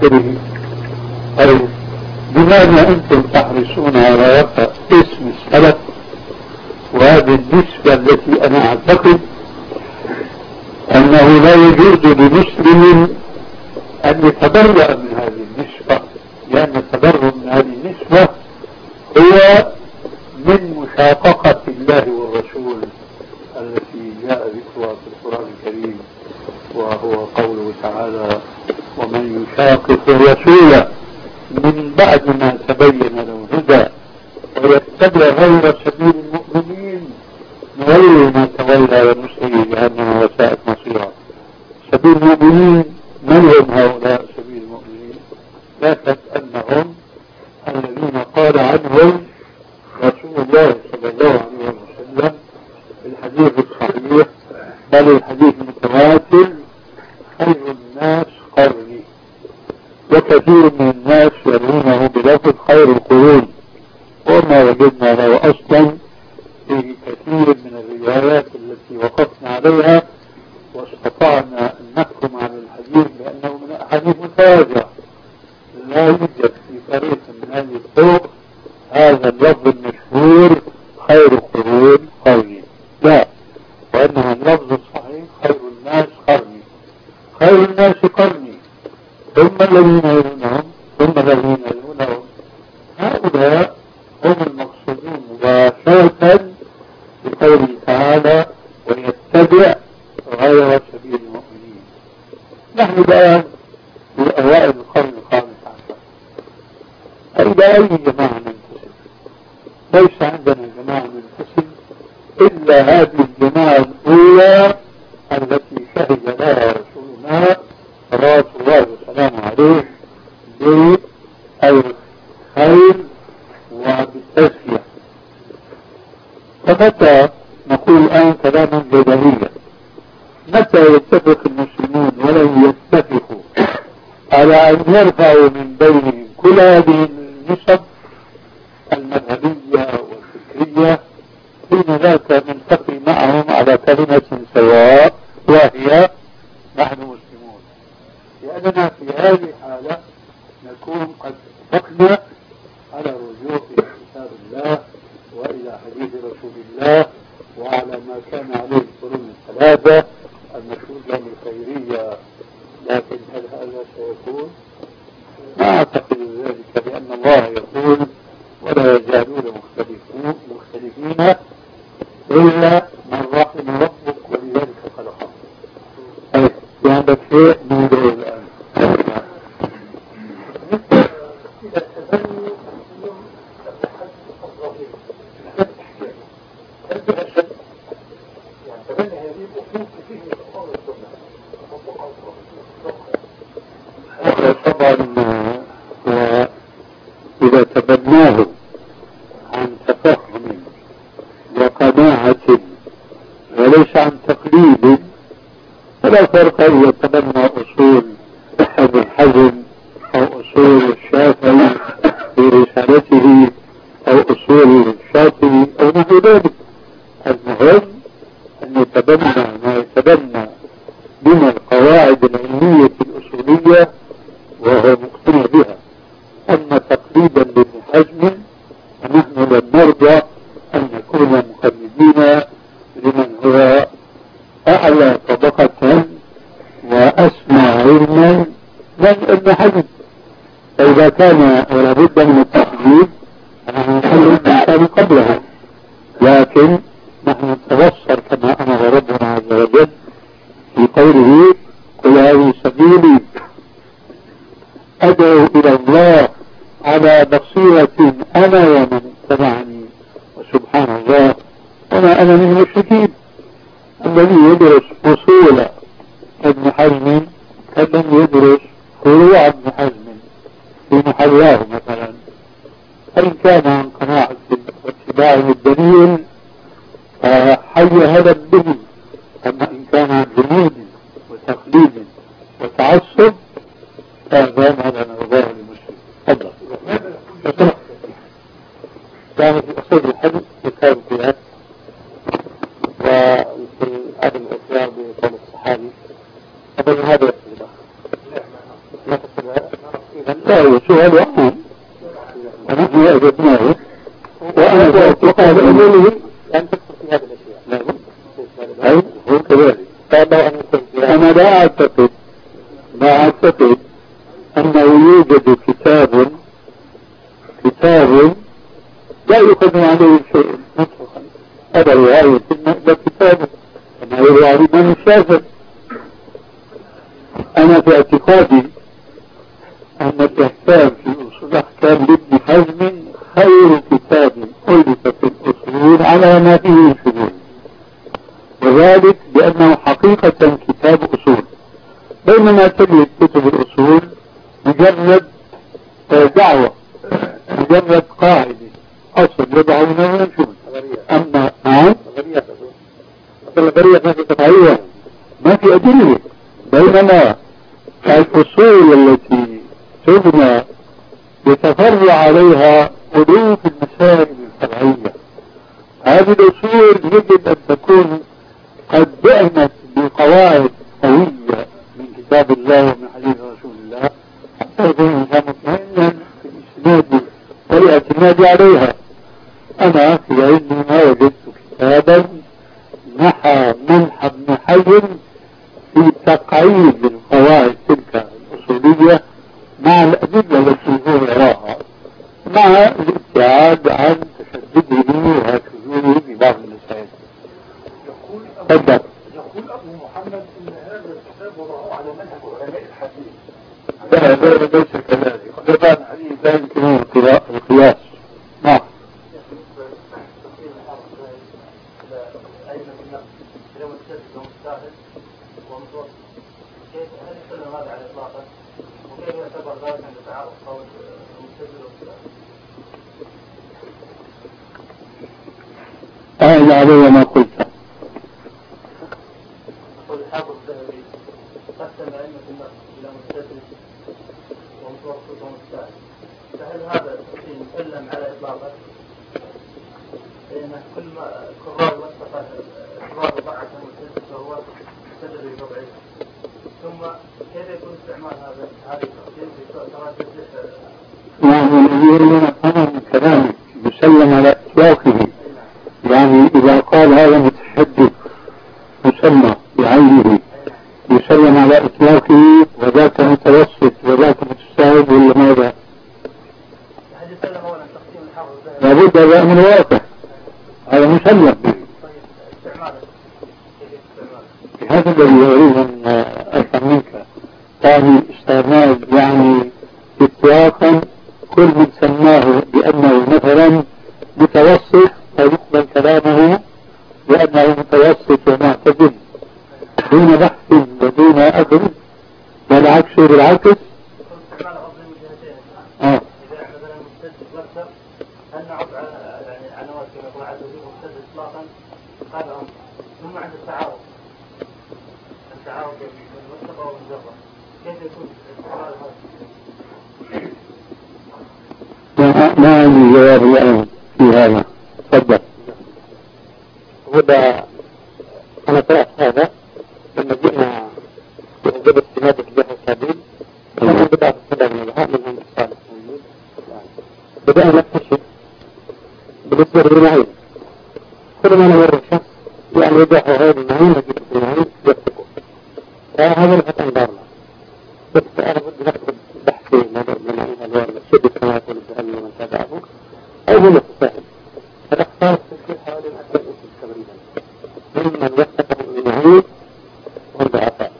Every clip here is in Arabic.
آخره. أي بماذا أنتم تحرصون على رفع اسم السلف وهذه النسبة التي أنا أعتقد أنه لا يجوز لمسلم أن يتبرأ من هذه النسبة، لأن التبرؤ من هذه النسبة هو من مشاققة الله والرسول التي جاء ذكرها في القرآن الكريم، وهو قوله تعالى: ومن يشاقق الرسول من بعد ما تبين له الهدى ويتبع غير سبيل المؤمنين نولي ما تولى ونصليه جهنم وساءت مصيرا. سبيل المؤمنين من هم هؤلاء سبيل المؤمنين؟ لا شك أنهم الذين قال عنهم رسول الله صلى الله عليه وسلم في الحديث الصحيح بل الحديث المتواتر: خير الناس قرني. وكثير من الناس يرونه بلفظ خير القرون، وما وجدنا له أصلا في كثير من الروايات التي وقفنا عليها واستطعنا أن نحكم على الحديث بأنه من أحاديث متواجهة. لا يوجد في طريق من هذه الطرق هذا اللفظ المشهور خير القرون قرني، لا، وأنه اللفظ الصحيح خير الناس قرني. خير الناس قرني ثم الذين يلونهم ثم الذين يلونهم. هؤلاء هم المقصودون مباشرة بقوله تعالى: ويتبع غير سبيل المؤمنين. نحن الآن في أوائل القرن الخامس عشر. إلى أي جماعة ننتسب؟ ليس عندنا جماعة ننتسب إلا هذه الجماعة الأولى التي شهد لها رسولنا صلوات الله وسلامه عليه بالخير وبالتزكية. فمتى نقول الآن كلاما جدليا، متى يتفق المسلمون ولن يتفقوا على أن يرفعوا من بينهم كل هذه النسب المذهبية والفكرية، حين ذاك نلتقي معهم على كلمة سواء وهي نحن مسلمون؟ لأننا في هذه الحالة نكون قد اتفقنا على الرجوع إلى كتاب الله وإلى حديث رسول الله وعلى ما كان عليه القرون الثلاثة المشهودة بالخيرية. لكن هل هذا سيكون؟ ما أعتقد ذلك، لأن الله يقول: ولا يزالون مختلفين إلا من رحم ربك ولذلك خلقهم. في عندك شيء موضوع الآن. طبعا وإذا تبناه عن تفهم وقناعة وليس عن تقليد فلا فرق إذا تبنى أصول ابن حزم أو أصول الشافعي في رسالته أو أصول الشافعي أو نحو ذلك. المهم أن يتبنى ما يتبنى من القواعد العلمية الأصولية وهو مقتنع بها. أما تقليدا لابن حزم فنحن لن نرضى أن نكون مقلدين لمن هو أعلى طبقة وأسمى علما من ابن حزم. فإذا كان ولا بد من التقليد فنحن نقلد من كان قبله، لكن نحن نتوصل كما أمر ربنا عز وجل في قوله: قل هذه سبيلي أدعو إلى الله على بصيرة أنا ومن اتبعني وسبحان الله وما أنا من المشركين. الذي يدرس أصول ابن حزم كمن يدرس فروع ابن حزم في محلاه مثلا، فإن كان عن قناعة واتباع الدليل فحي هدى به، أما إن كان عن جنود وتقليد وتعصب فهذا هذا نرضاه للمسلم. تفضل. كان في أصول الحديث كتاب القياس وفي هذا الأسباب بقول الصحابي. أظن هذا يقصد. لا تقصد لا هو سؤال عام ونحن أجبناه وأنا أعتقد أنه أن تدخل في هذه الأشياء. أي هو كذلك. أنا لا أعتقد أنه يوجد كتاب لا يقدم عليه شيء مطلقا. هذا رواية لا كتاب أنه يروى الإمام الشافعي. أنا في اعتقادي أن الإحكام في أصول الأحكام لابن حزم خير كتاب ألف في الأصول على ما فيه شذوذ، وذلك لأنه حقيقة كتاب أصول، بينما تجد كتب الأصول مجرد دعوة، مجرد قاعدة أصل يضعونه وينشون. أما ما في أدلة، بينما الأصول التي تبنى يتفرع عليها ألوف المسائل الفرعية، هذه الأصول يجب أن تكون قد دعمت بقواعد قوية من كتاب الله ومن حديث رسول الله حتى يكون الإنسان مطمئنا في الإسناد والاعتماد عليها. أنا في علمي ما وجدت كتابا نحى منحى ابن حزم في تقعيد القواعد تلك الأصولية مع الأدلة التي هو يراها، مع الابتعاد عن تشدده وشذوذه في بعض المسائل. يقول أبو محمد إن هذا الكتاب وضعه على منهج علماء الحديث. لا ليس كذلك. علماء الحديث لا يمكنون القياس. نعم. أعد علي ما قلت. يقول الحافظ الذهبي قسم أئمة النقد إلى مستدرك ومتوسط ومستعد، فهل هذا التقسيم مسلم على إطلاقه؟ لأن كل ما القراء وثق القراء ضعفه المستدرك فهو مستدرك ضعيف، ثم كيف يكون استعمال هذا التقسيم في تراجع؟ يعني الذي يريدون أفهم من كلامك يسلم على إطلاقه، يعني إذا قال هذا متشدد مسمى بعينه يسلم على إطلاقه وذاك متوسط وذاك متساهل ولا ماذا؟ لابد هذا من الواقع، هذا مسلم به. هذا الذي أريد أن أفهم منك، يعني استعمال يعني إطلاقا كل من سماه بأنه مثلا متوسط فيقبل كلامه لأنه متوسط ومعتدل دون بحث ودون أخذ، والعكس بالعكس. ثم عند التعارض بين المتفق والمجرد كيف يكون الاستقرار هذا؟ ما عندي جواب الآن في هذا. تفضل. هذا أنا قرأت هذا لما جئنا بوجود استناد الجهة السبيل لما بدأ السبب من الهاء من الصالح موجود بدأنا نكتشف بالنسبة للمعين كل ما نمر الشخص يعني يدعه غير المعين نجد في المعين يكتبه، فهذا الفتح دارنا. بس أنا بدي نأخذ بحثي من المعين الشد كما يقول الجهل من تابعه أو هو متساهل، فالاختار في حوالي 10 تقريبا ممن يفتح المعين والضعفاء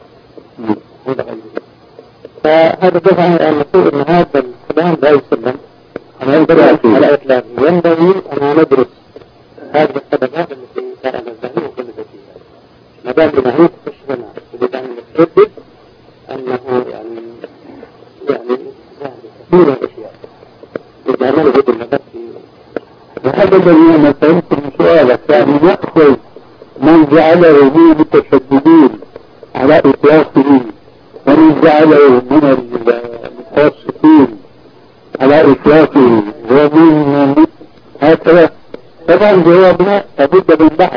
فهذا دفع أن نقول أن هذا الكلام لا يسلم على إطلاق. ينبغي أن ندرس هذه الطبقات التي كان الذهن وكل فيها ما دام بنهاية تشبنا يجب أن نتردد أنه يعني كثير من الأشياء يجعلنا نجد المدد وهذا الذي أنا فهمت من سؤالك، يعني نأخذ من جعله من المتشددين على إطلاقه ومن جعله من المتوسطين على إطلاقه ومن هكذا. طبعا جوابنا لابد من بحث.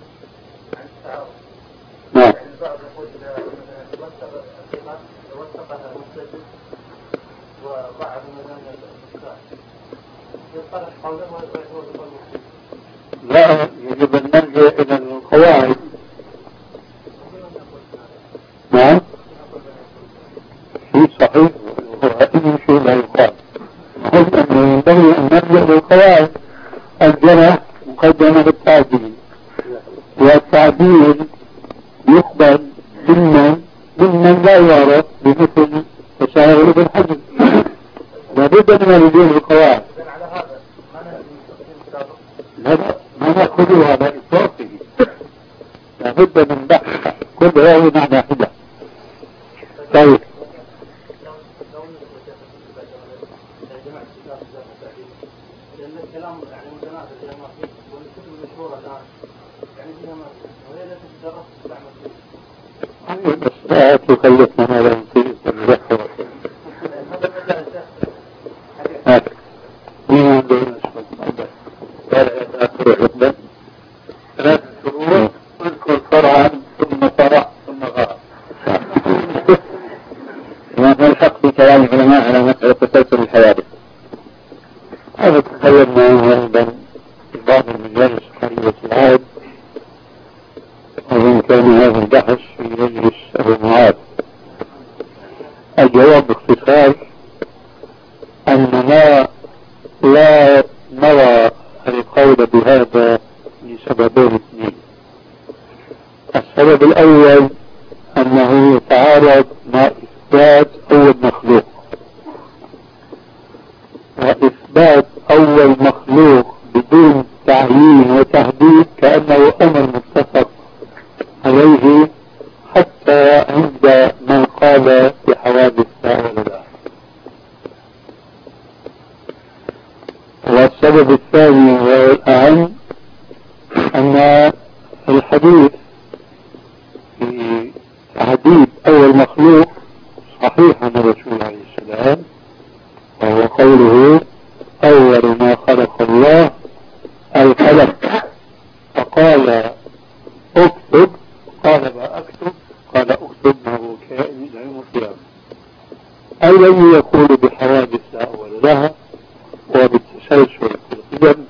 نعم. المستجد وضعه مثلا الإسلام يطرح قوله ويعتبر بقول لا، يجب أن نرجع إلى القواعد. نعم، شيء صحيح وأي شيء لا يقال. المهم أنه ينبغي أن نرجع للقواعد. الجرح مقدمة بالتعديل، والتعديل يقبل ممن لا يعرف بمثل تساهل بالحدث. لابد من الرجوع للقواعد. لا ما نأخذه على إطلاقه، لابد من بحث كل راوي معنى واحدة. طيب الكلام يعني متناسب الى ما فيه والكتب المشهوره الان يعني فيها ما فيه وهي التي تدرس تستعمل فيها. بس لا تكلفنا ما لا نطيق المذكرة. مين عنده نسبة؟ لا يتأثر عقدا 3 شهور اذكر فرعا ثم فرع ثم غرب. ما هو الحق في كلام العلماء على مسألة تسلسل الحوادث؟ هذا تكلمنا عنه أيضا في بعض المجالس قريبة العهد، وإن كان هذا البحث في مجلس أبو معاذ. الجواب باختصار أننا لا نرى القول بهذا لسببين اثنين. السبب الأول أنه يتعارض مع إثبات أول مخلوق، وإثبات أول مخلوق بدون تعيين وتحديد كأنه أمر متفق عليه حتى عند من قال بحوادث لا ولا لا. والسبب الثاني والأهم أن الحديث في تحديد أول مخلوق صحيح عن الرسول عليه السلام، وهو قوله أول ما خلق الله القلم، فقال اكتب، قال ما اكتب، قال اكتب ما هو كائن الى يوم القيامة. الذي يقول بحوادث لا أول لها وبالتسلسل في القدم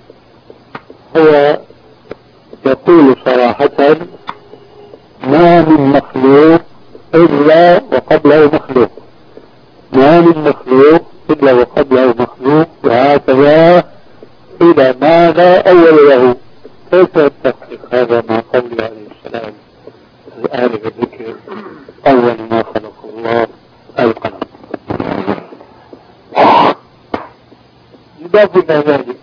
هو يقول صراحة ما من مخلوق إلا وقبله مخلوق، ما من مخلوق إلا وقبله مخلوق، وهكذا إلى ما لا أول له. كيف يتفق هذا مع قوله عليه السلام الآن بالذكر أول ما خلق الله القلم؟ يضاف إلى ذلك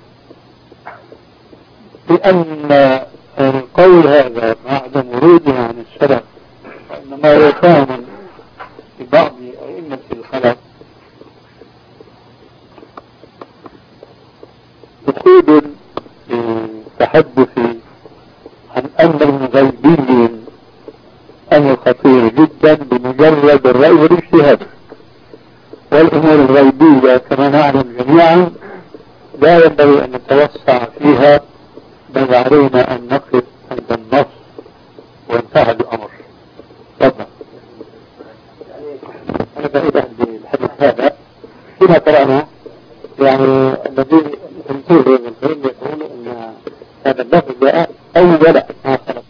بأن القول هذا مع عدم وروده عن السلف، وإنما يكون في بعض أئمة الخلف دخول في التحدث عن أمر غيبي أمر خطير جدا بمجرد الرأي والاجتهاد. والأمور الغيبية كما نعلم جميعا لا ينبغي أن نتوسع فيها، بل علينا أن نقف عند النص وانتهى الأمر. طبعا أنا بأيضا بالحديث هذا فيما قرأنا يعني الذي تنتهي من الفيلم يقول أن هذا اللفظ جاء أول ما خلق.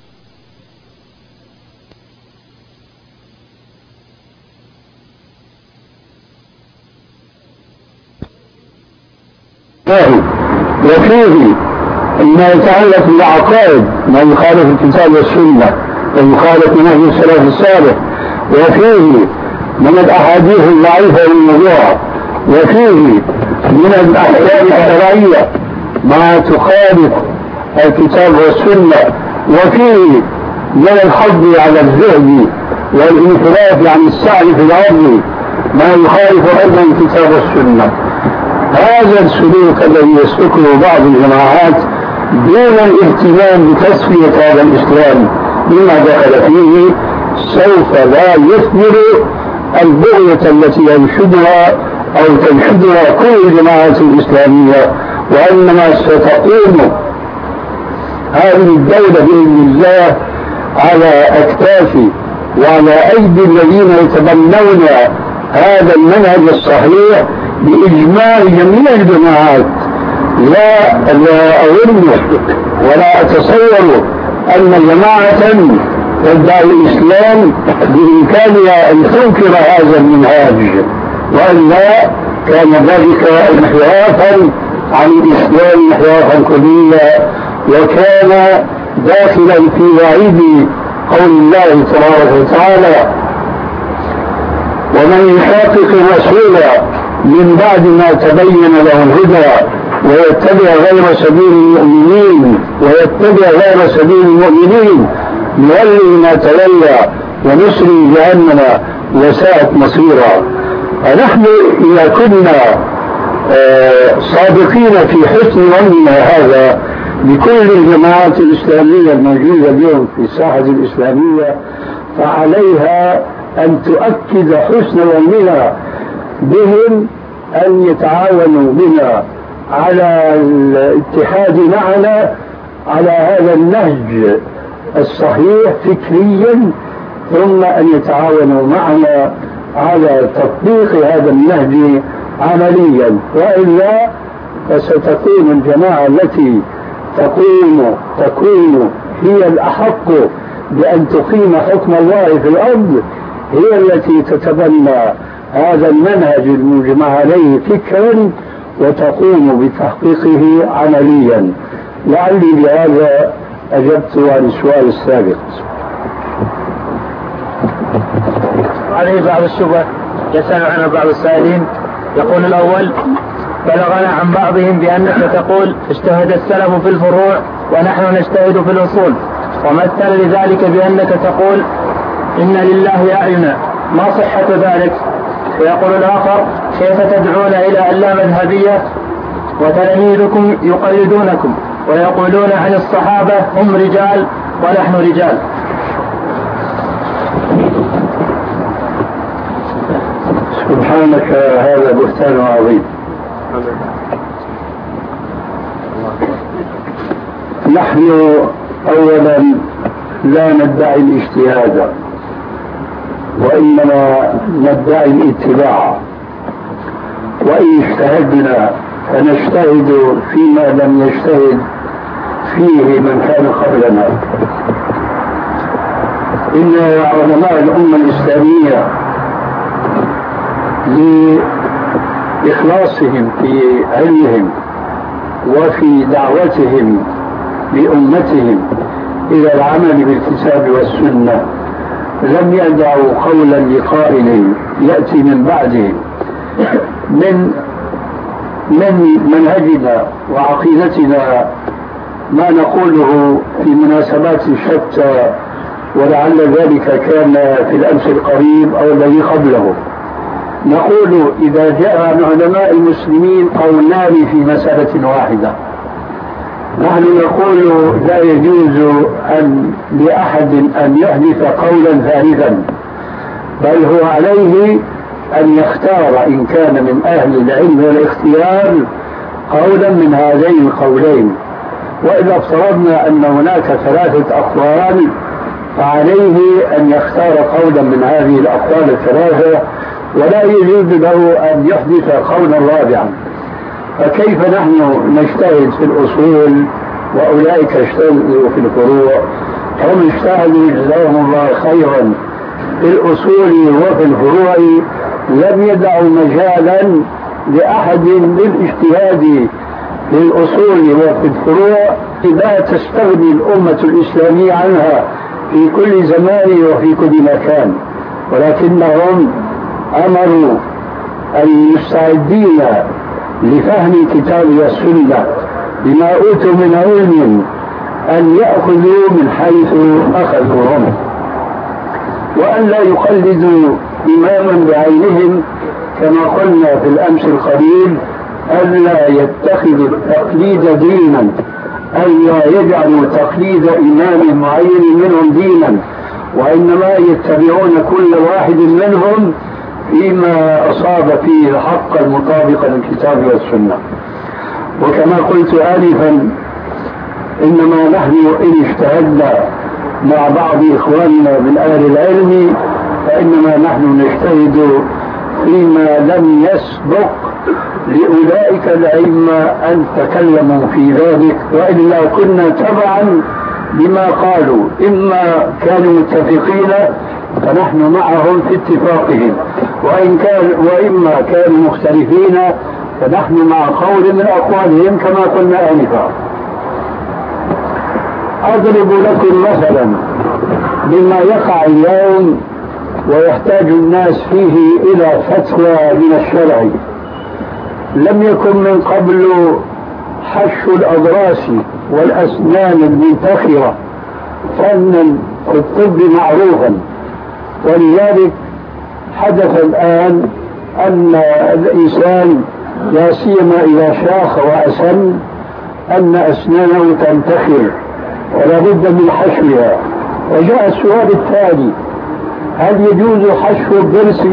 وفيه ما يتعلق بالعقائد ما يخالف الكتاب والسنة ويخالف نهج السلف الصالح، وفيه من الأحاديث الضعيفة والموضوعة، وفيه من الأحكام الشرعية ما تخالف الكتاب والسنة، وفيه من الحظ على الزهد والانحراف عن السعي في الأرض ما يخالف أيضا الكتاب والسنة. هذا السلوك الذي يسلكه بعض الجماعات دون الاهتمام بتصفية هذا الإسلام مما دخل فيه سوف لا يثمر البغية التي ينشدها أو تنشدها كل الجماعات الإسلامية، وإنما ستقوم هذه الدولة بإذن الله على أكتاف وعلى أيدي الذين يتبنون هذا المنهج الصحيح بإجماع جميع الجماعات. لا أظن ولا أتصور أن جماعة تدعي الإسلام بإمكانها أن تنكر هذا المنهج، وإلا كان ذلك انحرافا عن الإسلام انحرافا كليا، وكان داخلا في وعيد قول الله تبارك وتعالى: ومن يشاقق الرسول من بعد ما تبين له الهدى ويتبع غير سبيل المؤمنين نولي ما تولى ونصلي جهنم وساءت مصيرا. فنحن إذا كنا صادقين في حسن ظننا هذا بكل الجماعات الإسلامية الموجودة اليوم في الساحة الإسلامية، فعليها أن تؤكد حسن ظننا بهم، أن يتعاونوا بنا على الاتحاد معنا على هذا النهج الصحيح فكريا، ثم أن يتعاونوا معنا على تطبيق هذا النهج عمليا، وإلا فستكون الجماعة التي تكون هي الأحق بأن تقيم حكم الله في الأرض هي التي تتبنى هذا المنهج المجمع عليه فكرا وتقوم بتحقيقه عمليا. لعلي بهذا أجبت عن السؤال السابق. عليه بعض الشبه يسأل عنها بعض السائلين. يقول الأول: بلغنا عن بعضهم بأنك تقول اجتهد السلف في الفروع ونحن نجتهد في الأصول، ومثل لذلك بأنك تقول إن لله أعينا، ما صحة ذلك؟ ويقول الآخر: كيف تدعون إلى اللامذهبية وتلاميذكم يقلدونكم ويقولون عن الصحابة هم رجال ونحن رجال؟ سبحانك، هذا بهتان عظيم. نحن أولا لا ندعي الاجتهاد، وإنما ندعي الاتباع، وإن اجتهدنا فنجتهد فيما لم يجتهد فيه من كان قبلنا. إن علماء الأمة الإسلامية لإخلاصهم في علمهم وفي دعوتهم لأمتهم إلى العمل بالكتاب والسنة لم يدعوا قولا لقائل يأتي من بعدهم من منهجنا وعقيدتنا ما نقوله في مناسبات شتى، ولعل ذلك كان في الأمس القريب أو الذي قبله. نقول إذا جاء عن علماء المسلمين قولان في مسألة واحدة، نحن نقول لا يجوز لأحد أن يحدث قولا ثالثا، بل هو عليه أن يختار إن كان من أهل العلم والاختيار قولا من هذين القولين. وإذا افترضنا أن هناك ثلاثة أقوال فعليه أن يختار قولا من هذه الأقوال الثلاثة، ولا يجوز له أن يحدث قولا رابعا. فكيف نحن نجتهد في الأصول وأولئك اجتهدوا في الفروع؟ هم اجتهدوا جزاهم الله خيرا في الأصول وفي الفروع، لم يدعوا مجالا لأحد للاجتهاد في الأصول وفي الفروع لا تستغني الأمة الإسلامية عنها في كل زمان وفي كل مكان، ولكنهم أمروا المستعدين لفهم كتاب السنة بما أوتوا من علم أن يأخذوا من حيث أخذوا هم، وأن لا يقلدوا إماما بعينهم، كما قلنا في الأمس القريب ألا يتخذوا التقليد دينا، ألا يجعلوا تقليد إمام معين منهم دينا، وإنما يتبعون كل واحد منهم فيما أصاب فيه الحق المطابق للكتاب والسنة. وكما قلت آنفا إنما نحن إن اجتهدنا مع بعض إخواننا من أهل العلم فإنما نحن نجتهد فيما لم يسبق لأولئك الأئمة أن تكلموا في ذلك، وإلا كنا تبعا لما قالوا، إما كانوا متفقين فنحن معهم في اتفاقهم، وإما كانوا مختلفين فنحن مع قول من أقوالهم كما قلنا آنفا. أضرب لكم مثلا مما يقع اليوم ويحتاج الناس فيه إلى فتوى من الشرع. لم يكن من قبل حشو الأضراس والأسنان المنتخرة فنا في الطب معروفا، ولذلك حدث الآن أن الإنسان لا سيما إذا شاخ وأسن أن أسنانه تنتخر ولا بد من حشوها. وجاء السؤال التالي: هل يجوز حشو الضرس؟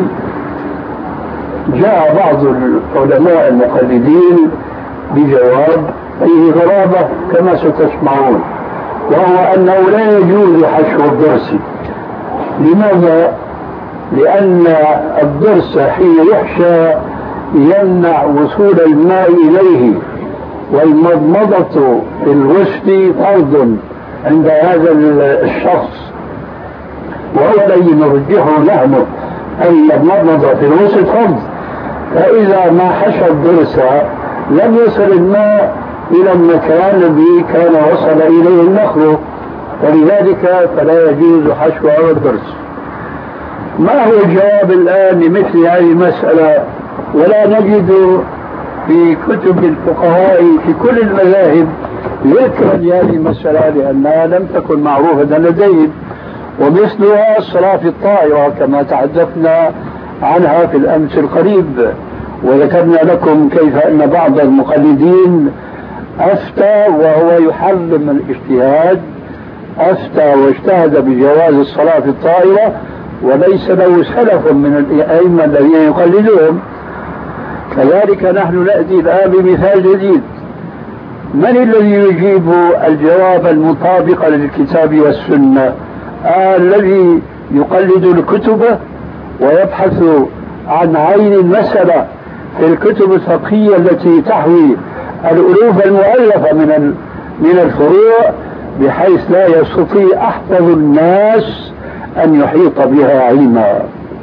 جاء بعض العلماء المقلدين بجواب فيه غرابة كما ستسمعون، وهو أنه لا يجوز حشو الضرس. لماذا؟ لأن الضرس حين يحشى يمنع وصول الماء إليه، والمضمضة في الغسل فرض عند هذا الشخص، وهو الذي نرجحه نحن أن المضمضة في الغسل فرض. فإذا ما حشى الضرس لم يصل الماء إلى المكان الذي كان وصل إليه النخل، ولذلك فلا يجوز حشو هذا الضرس. ما هو الجواب الآن لمثل هذه المسألة؟ ولا نجد في كتب الفقهاء في كل المذاهب ذكرا لهذه المسألة لأنها لم تكن معروفة لديهم، ومثلها الصلاة في الطائرة كما تحدثنا عنها في الأمس القريب، وذكرنا لكم كيف أن بعض المقلدين أفتى وهو يحرم الاجتهاد، أفتى واجتهد بجواز الصلاة في الطائرة وليس له سلف من الأئمة الذين يقلدون. كذلك نحن نأتي الآن بمثال جديد. من الذي يجيب الجواب المطابق للكتاب والسنة؟ الذي يقلد الكتب ويبحث عن عين المسألة في الكتب الفقهية التي تحوي الألوف المؤلفة من الفروع، بحيث لا يستطيع أحفظ الناس أن يحيط بها علما.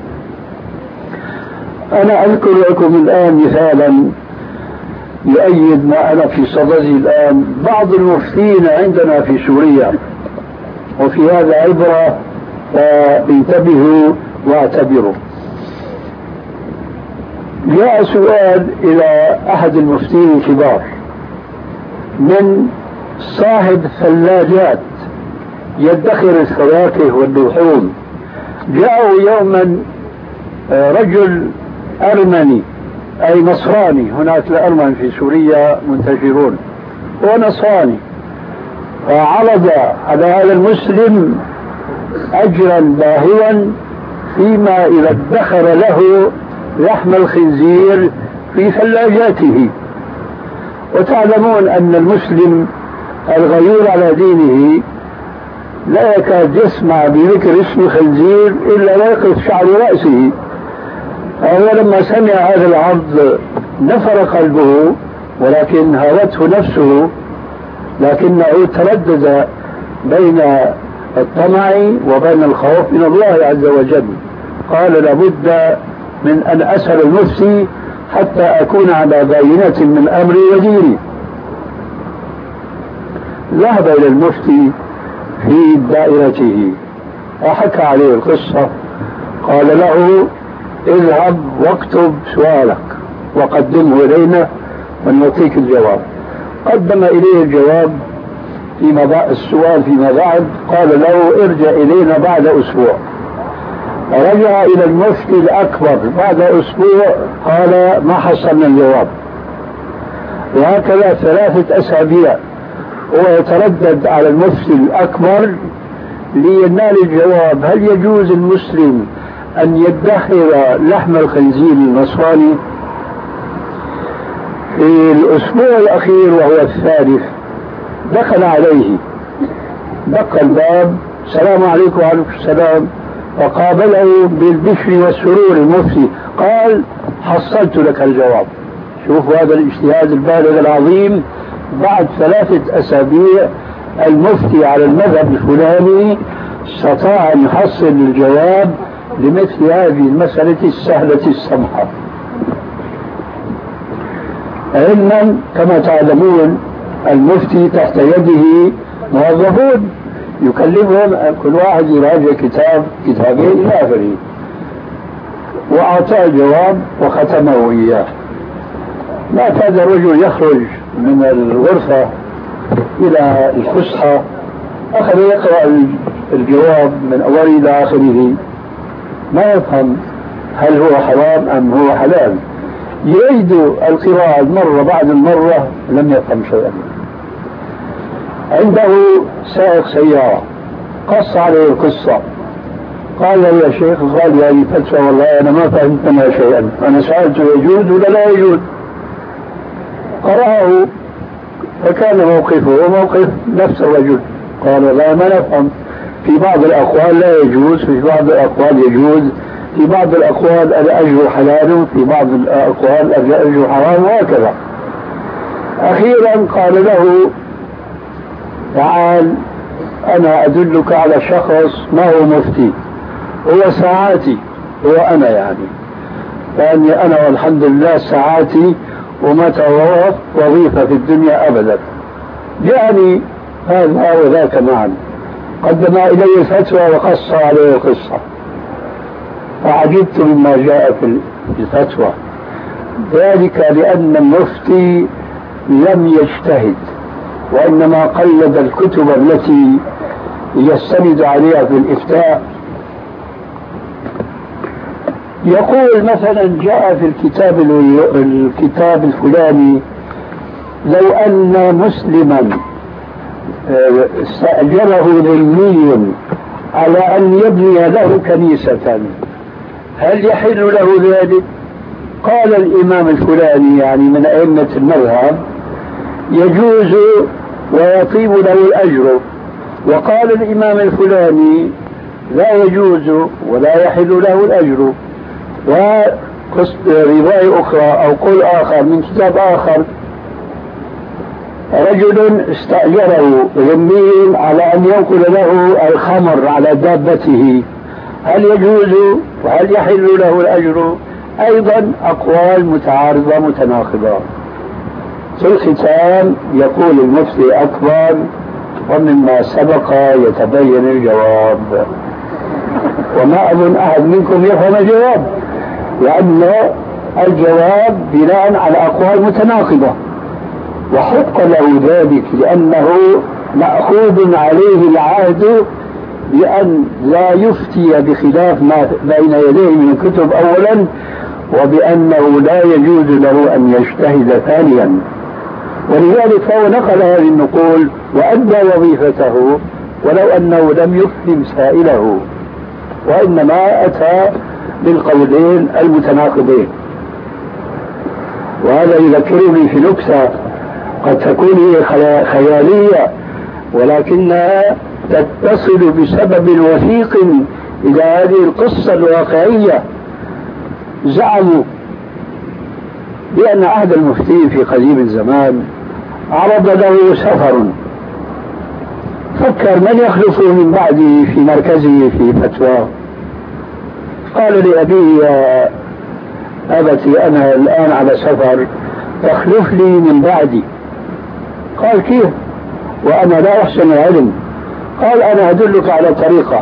أنا أذكر لكم الآن مثالا يؤيد ما أنا في صدده الآن. بعض المفتين عندنا في سوريا، وفي هذا عبرة فانتبهوا واعتبروا. جاء سؤال إلى أحد المفتين الكبار من صاحب ثلاجات يدخر الفواكه واللحوم. جاءوا يوما رجل أرمني أي نصراني، هناك الأرمن في سوريا منتشرون، هو نصراني، فعرض على هذا المسلم أجرا باهظا فيما إذا ادخر له لحم الخنزير في ثلاجاته. وتعلمون أن المسلم الغيور على دينه لا يكاد يسمع بذكر اسم خنزير إلا لا يقف شعر رأسه. فهو لما سمع هذا العرض نفر قلبه، ولكن هوته نفسه، لكنه تردد بين الطمع وبين الخوف من الله عز وجل. قال: لابد من أن أسأل المفتي حتى أكون على بينة من أمري وديني. ذهب إلى المفتي في دائرته وحكى عليه القصة. قال له: اذهب واكتب سؤالك وقدمه إلينا ونعطيك الجواب. قدم إليه الجواب السؤال فيما بعد. قال له: ارجع إلينا بعد أسبوع. رجع إلى المفتي الأكبر بعد أسبوع، قال: ما حصلنا الجواب. وهكذا 3 أسابيع هو يتردد على المفتي الأكبر لينال الجواب: هل يجوز المسلم أن يدخر لحم الخنزير النصراني؟ في الأسبوع الأخير وهو الثالث دخل عليه، دق الباب: السلام عليكم. وعليكم السلام. فقابله بالبشر والسرور المفتي قال حصلت لك الجواب. شوفوا هذا الاجتهاد البالغ العظيم، بعد 3 أسابيع المفتي على المذهب الفلاني استطاع أن يحصل الجواب لمثل هذه المسألة السهلة السمحة. علما كما تعلمون المفتي تحت يده موظفون يكلمهم كل واحد يراجع كتاب كتابين إلى آخره، وأعطاه الجواب وختمه إياه. ما كاد الرجل يخرج من الغرفة إلى الفسحة أخذ يقرأ الجواب من أوله إلى آخره، ما يفهم هل هو حرام أم هو حلال، يعيد القراءة مرة بعد المرة لم يفهم شيئا. عنده سائق سيارة قص عليه القصة، قال له يا شيخ قال لي هذه فتوى والله أنا ما فهمت منها شيئا، أنا سألته يجوز ولا لا يجوز؟ قرأه فكان موقفه موقف نفس الرجل، قال لا ما نفهم، في بعض الأقوال لا يجوز، في بعض الأقوال يجوز، في بعض الأقوال الأجر حلال، في بعض الأقوال الأجر حرام، وهكذا. أخيرا قال له تعال أنا أدلك على شخص ما هو مفتي، هو ساعاتي، هو أنا يعني، لأني أنا والحمد لله ساعاتي وما توقف وظيفة في الدنيا أبدا. جاءني هذا وذاك معا، قدم إلي الفتوى وقص عليه القصة، فعجبت مما جاء في الفتوى، ذلك لأن المفتي لم يجتهد وإنما قلد الكتب التي يستند عليها في الإفتاء. يقول مثلا جاء في الكتاب الفلاني لو أن مسلما استأجره ذمي على أن يبني له كنيسة هل يحل له ذلك؟ قال الإمام الفلاني يعني من أئمة المذهب يجوز ويطيب له الأجر، وقال الإمام الفلاني لا يجوز ولا يحل له الأجر. ورواية أخرى أو قول آخر من كتاب آخر رجل استأجره ذمي على أن ينقل له الخمر على دابته هل يجوز وهل يحل له الأجر؟ أيضا أقوال متعارضة متناقضة. في الختام يقول المفتي أكبر ومما سبق يتبين الجواب، وما أظن أحد منكم يفهم الجواب، لأن الجواب بناء على أقوال متناقضة، وحق له ذلك لأنه مأخوذ عليه العهد بأن لا يفتي بخلاف ما بين يديه من الكتب أولا، وبأنه لا يجوز له أن يجتهد ثانيا. ولذلك فهو نقل هذه النقول وأدى وظيفته ولو أنه لم يفهم سائله، وإنما أتى بالقولين المتناقضين. وهذا يذكرني في نكتة قد تكون هي خيالية ولكنها تتصل بسبب وثيق إلى هذه القصة الواقعية. زعموا بأن أحد المفتين في قديم الزمان عرض له سفر، فكر من يخلفه من بعده في مركزه في فتوى، قال لأبيه يا أبتي أنا الآن على سفر تخلف لي من بعدي. قال كيف وأنا لا أحسن العلم؟ قال أنا أدلك على طريقة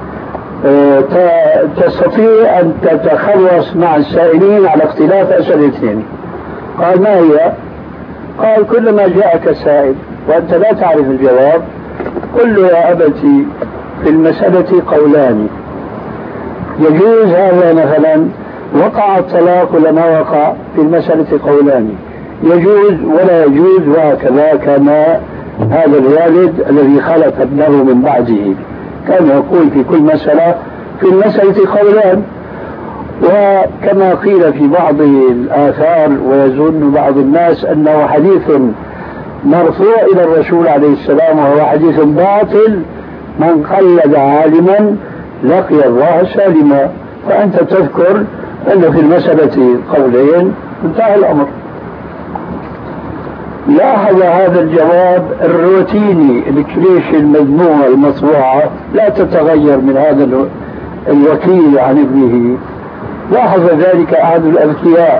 تستطيع أن تتخلص مع السائلين على اختلاف أسئلتين. قال ما هي؟ قال كلما جاءك سائل وأنت لا تعرف الجواب قل له يا أبتي في المسألة قولان، يجوز هذا مثلا وقع الطلاق ولا ما وقع؟ في المسألة قولان، يجوز ولا يجوز، وهكذا كان هذا الوالد الذي خلف ابنه من بعده كان يقول في كل مسألة في المسألة قولان. وكما قيل في بعض الآثار ويظن بعض الناس أنه حديث مرفوع إلى الرسول عليه السلام وهو حديث باطل، من قلد عالما لقي الله سالما، فأنت تذكر أن في المسألة قولين انتهى الأمر. لاحظ هذا الجواب الروتيني الكليشي المجموعة المطبوعة لا تتغير من هذا الوكيل عن ابنه. لاحظ ذلك أحد الأذكياء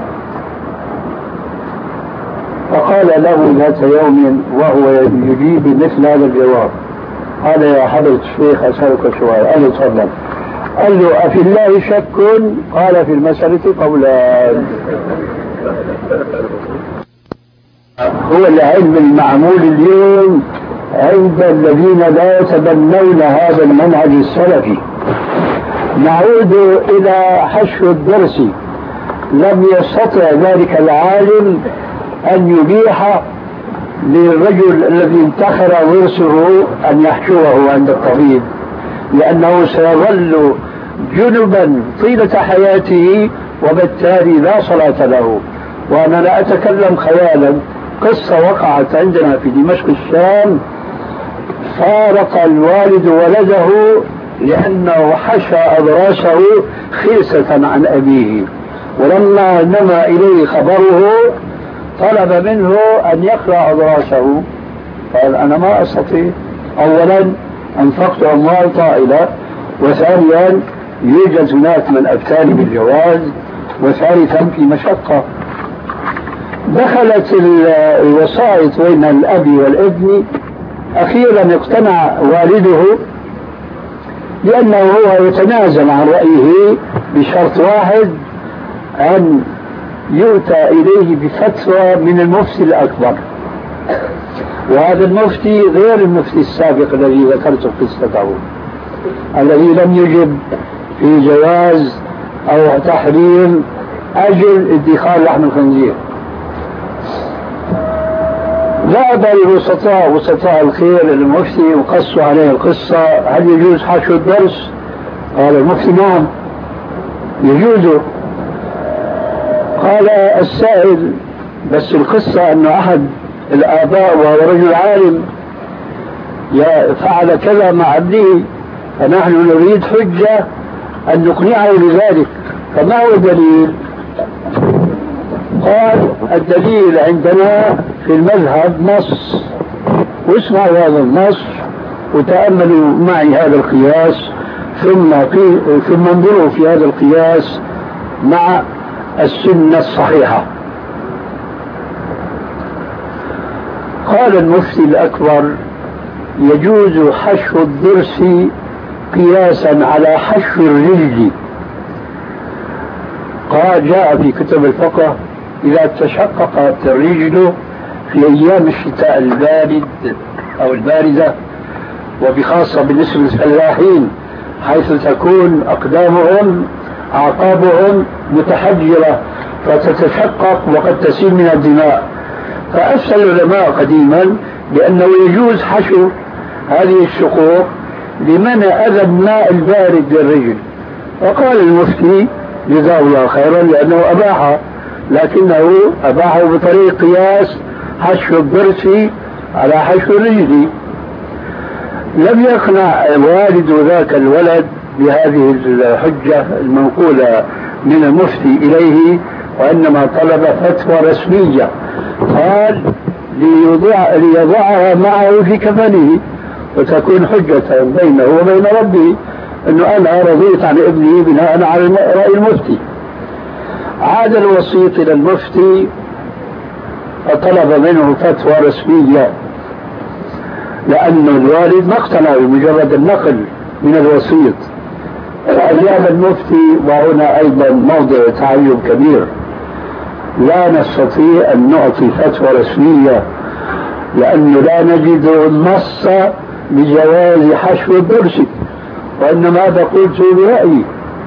فقال له ذات يوم وهو يجيب مثل هذا الجواب، قال يا حضرة الشيخ أسألك سؤال. قال له تفضل. قال له أفي الله شك؟ قال في المسألة قولان. هو العلم المعمول اليوم عند الذين لا يتبنون هذا المنهج السلفي. نعود إلى حشو الدرس. لم يستطع ذلك العالم أن يبيح للرجل الذي انتخر ضرسه أن يحشوه عند الطبيب، لأنه سيظل جنبا طيلة حياته وبالتالي لا صلاة له. وأنا لا أتكلم خيالا، قصة وقعت عندنا في دمشق الشام، فارق الوالد ولده لأنه حشى أضراسه خلسة عن أبيه، ولما نما إليه خبره طلب منه أن يقرأ أضراسه. قال أنا ما أستطيع، أولا أنفقت أموال طائلة، وثانيا يوجد هناك من أفتاني بالجواز، وثالثا في مشقة. دخلت الوسائط بين الأب والابن. أخيرا اقتنع والده لأنه هو يتنازل عن رأيه بشرط واحد، أن يؤتى إليه بفتوى من المفتي الأكبر، وهذا المفتي غير المفتي السابق الذي ذكرت قصته، الذي لم يجب في جواز أو تحريم أجل ادخار لحم الخنزير. ذهب الوسطاء وسطاء الخير للمفتي وقصوا عليه القصة، هل يجوز حشو الدرس؟ قال المفتي نعم يجوز. قال السائل بس القصة أن أحد الآباء وهو رجل عالم فعل كذا مع ابنه، فنحن نريد حجة أن نقنعه بذلك، فما هو الدليل؟ قال الدليل عندنا في المذهب نص، واسمعوا هذا النص وتأملوا معي هذا القياس، ثم انظروا في هذا القياس مع السنة الصحيحة. قال المفتي الأكبر يجوز حشو الضرس قياسا على حشو الرجل. قال جاء في كتب الفقه إذا تشققت الرجل في أيام الشتاء البارد أو الباردة، وبخاصة بالنسبة للفلاحين حيث تكون أقدامهم أعقابهم متحجرة فتتشقق وقد تسيل من الدماء، فأفتى العلماء قديما بأنه يجوز حشو هذه الشقوق لمنع أذى الماء البارد للرجل. وقال المفتي جزاه الله خيرا لأنه أباحه، لكنه أباحه بطريق قياس حشو الضرس على حشو الرجل. لم يقنع والد ذاك الولد بهذه الحجة المنقولة من المفتي إليه، وإنما طلب فتوى رسمية، قال ليضعها معه في كفنه وتكون حجة بينه وبين ربه أنه أنا رضيت عن ابني بناء على رأي المفتي. عاد الوسيط إلى المفتي فطلب منه فتوى رسمية، لأن الوالد ما اقتنع بمجرد النقل من الوسيط. فأجاب المفتي، وهنا أيضا موضع تعجب كبير، لا نستطيع أن نعطي فتوى رسمية لأنه لا نجد النص بجواز حشو الضرس، وإنما هذا قلت برأيي.